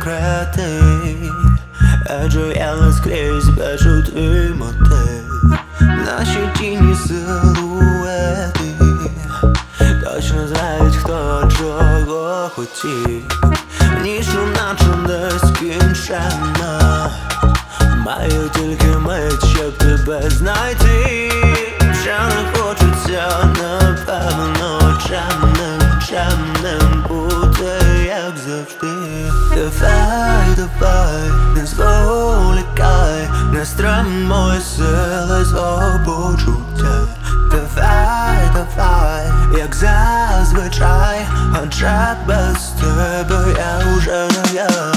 секрети, адже я наскрізь бачу твій мотив. Наші тіні силуети точно знають, хто чого хотів. Ніч наче нескінченна, маю тільки мить, щоб тебе знайти. Вже не хочеться, напевно, чемним бути, як завжди. Давай, не зволікай, не стримуй сили свого почуття. Давай, як зазвичай, адже без тебе я вже не я.